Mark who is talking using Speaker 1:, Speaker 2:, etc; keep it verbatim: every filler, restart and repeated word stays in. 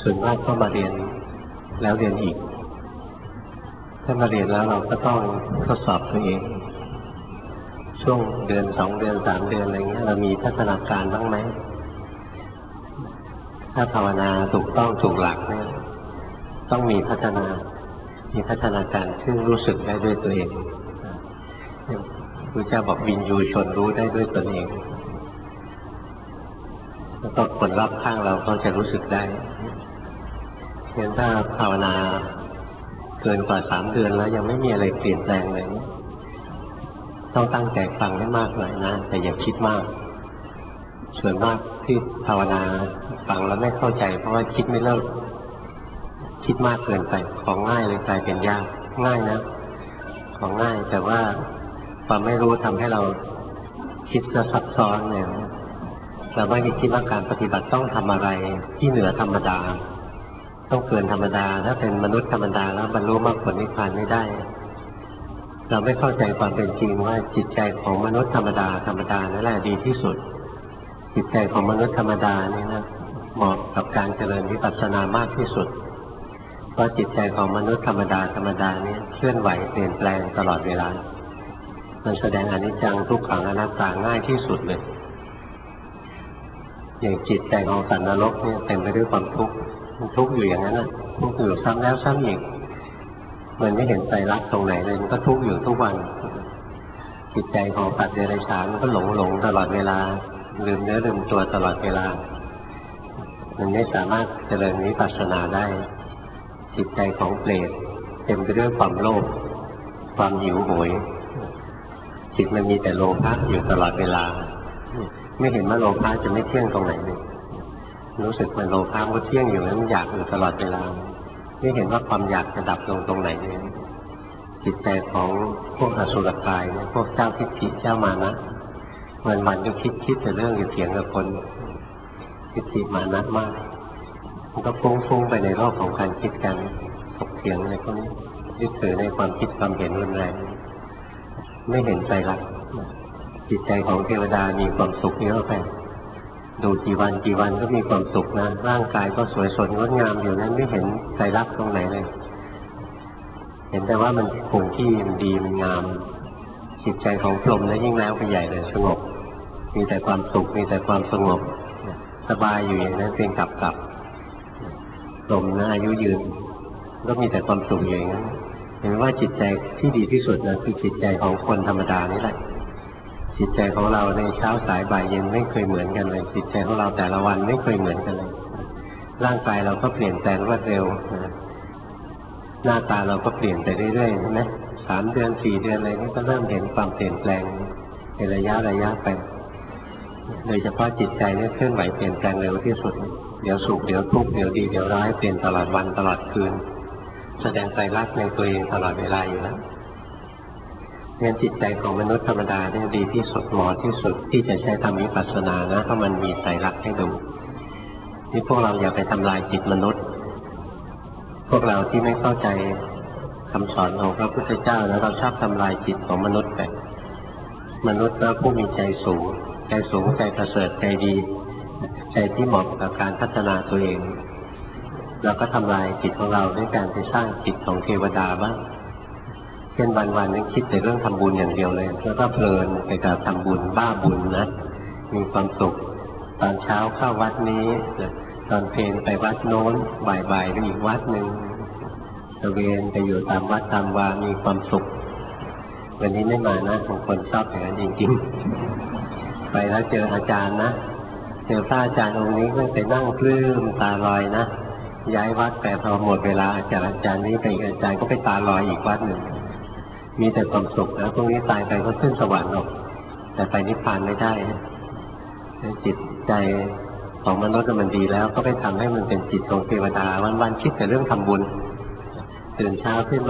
Speaker 1: ส่วนมากก็มาเรียนแล้วเรียนอีกถ้ามาเรียนแล้วเราก็ต้องทดสอบตัวเองช่วงเดือนสองเดือนสามเดือนอะไรเงี้ยเรามีพัฒนาการบ้างไหมถ้าภาวนาถูกต้องถูกหลักเนี่ยต้องมีพัฒนามีพัฒนาการซึ่งรู้สึกได้ด้วยตัวเองพระเจ้าบอกวินยูชนรู้ได้ด้วยตนเองแล้วก็คนรอบข้างเราก็จะรู้สึกได้งั้นถ้าภาวนาเกินกว่าสามเดือนแล้วยังไม่มีอะไรเปลี่ยนแปลงเลยต้องตั้งใจฟังให้มากหน่อยนะแต่อย่าคิดมากส่วนมากที่ภาวนาฟังแล้วไม่เข้าใจเพราะว่าคิดไม่เลิกคิดมากเกินไปของง่ายเลยกลายเป็นยากง่ายนะของง่ายแต่ว่าความไม่รู้ทำให้เราคิดซับซ้อนเนี่ยเราไม่ได้คิดว่าการปฏิบัติต้องทำอะไรที่เหนือธรรมดาต้องเกินธรรมดาถ้าเป็นมนุษย์ธรรมดาแล้วบรรลุมรรคผลนิพพานไม่ได้เราไม่เข้าใจความเป็นจริงว่าจิตใจของมนุษย์ธรรมดาธรรมดานั่นแหละดีที่สุดจิตใจของมนุษย์ธรรมดานี่นะเหมาะกับการเจริญวิปัสสนามากที่สุดเพราะจิตใจของมนุษย์ธรรมดาธรรมดานี่เคลื่อนไหวเปลี่ยนแปลงตลอดเวลามันแสดงอนิจจังทุกขังอนัตตาง่ายที่สุดเลยอย่างจิตใจของสัตว์นรกเนี่ยเต็มไปด้วยความทุกข์ทุกข์อยู่อย่างนั้นนะทุกข์อยู่ซ้ำแล้วซ้ำอีกมันไม่เห็นไตรลักษณ์ตรงไหนเลยมันก็ทุกข์อยู่ทุกวันจิตใจของสัตว์เดรัจฉานมันก็หลงหลงตลอดเวลาลืมเนื้อลืมตัวตลอดเวลามันไม่สามารถเจริญวิปัสสนาได้จิตใจของเปรตเต็มไปด้วยความโลภความหิวโหยจิตมันมีแต่โลภะอยู่ตลอดเวลาไม่เห็นว่าโลภะจะไม่เที่ยงตรงไหนเลยรู้สึกมันโลภะมันก็เที่ยงอยู่แล้วมันอยากอยู่ตลอดเวลาไม่เห็นว่าความอยากจะดับลงตรงไหนเลยจิตใจของพวกอสุรกายพวกเจ้าทิฏฐิเจ้ามานะวันวันก็คิดคิดแต่เรื่องอยู่เถียงกับคนทิฏฐิมานะมากมันก็ฟุ้งฟุ้งไปในโลกของการคิดกันถกเถียงอะไรพวกนี้ยึดถือในความคิดความเห็นรุนแรงไม่เห็นไตรลักษณ์จิตใจของเทวดามีความสุขเยอะไปดูกี่วันกี่วันก็มีความสุขนะร่างกายก็สวยสดงดงามอยู่นั้นไม่เห็นไตรลักษณ์ตรงไหนเลยเห็นแต่ว่ามันคงที่มันดีมันงามจิตใจของพรหมนะยิ่งแล้วไปใหญ่เลยสงบมีแต่ความสุขมีแต่ความสงบสบายอยู่อย่างนั้นเป็นกลับกลับพรหมนะอายุยืนก็มีแต่ความสุขอย่างนั้นเห็นว่าจิตใจที่ดีที่สุดนะคือจิตใจของคนธรรมดานี่แหละจิตใจของเราในเช้าสายบ่ายเย็นไม่เคยเหมือนกันเลยจิตใจของเราแต่ละวันไม่เคยเหมือนกันเลยร่างกายเราก็เปลี่ยนแปลงรวดเร็วหน้าตาเราก็เปลี่ยนไปเรื่อยๆใช่ไหมสามเดือนสี่เดือนอะไรนี่ก็เริ่มเห็นความเปลี่ยนแปลงเป็นระยะระยะไปโดยเฉพาะจิตใจนี่เคลื่อนไหวเปลี่ยนแปลงเร็วที่สุดเดี๋ยวสุขเดี๋ยวทุกข์เดี๋ยวดีเดี๋ยวร้ายเปลี่ยนตลอดวันตลอดคืนแสดงไตรลักษณ์ในตัวเองตลอดเวลาอยู่แล้วเนี่ยจิตใจของมนุษย์ธรรมดาเนี่ยดีที่สุดเหมาะที่สุดที่จะใช้ทำวิปัสสนานะเพราะมันมีไตรลักษณ์ให้ดูนี่พวกเราอย่าไปทำลายจิตมนุษย์พวกเราที่ไม่เข้าใจคำสอนของพระพุทธเจ้าแล้วเราชอบทำลายจิตของมนุษย์ไปมนุษย์แล้วผู้มีใจสูงใจสูงใจประเสริฐใจดีใจที่เหมาะกับการพัฒนาตัวเองเราก็ทำลายจิตของเราด้วยการไปสร้างจิตของเทวดาบ้างเช่นวันๆนึกคิดแต่เรื่องทำบุญอย่างเดียวเลยแล้วก็เพลินไปกับทำบุญบ้าบุญนะมีความสุขตอนเช้าเข้าวัดนี้ตอนเพลนไปวัดโน้นบ่ายๆไปอีกวัดหนึ่งตะเวนไปอยู่ตามวัดตามวามีความสุขวันนี้ไม่มานะบางคนชอบอย่างนั้นจริงๆไปแล้วเจออาจารย์นะเจอพระอาจารย์องค์นี้ก็ไปนั่งปลื้มตาลอยนะย้ายวัดแต่พอหมดเวลาอาจารย์อาจารย์นี้ไปอาจารย์ก็ไปตาลอยอีกวัดหนึ่งมีแต่ความสุขนะพวกนี้ตายไปก็ขึ้นสวรรค์หรอกแต่ไปนิพพานไม่ได้จิตใจของมนุษย์มันดีแล้วก็ไปทำให้มันเป็นจิตของเทวดาวันๆคิดแต่เรื่องทำบุญตื่นเช้าขึ้น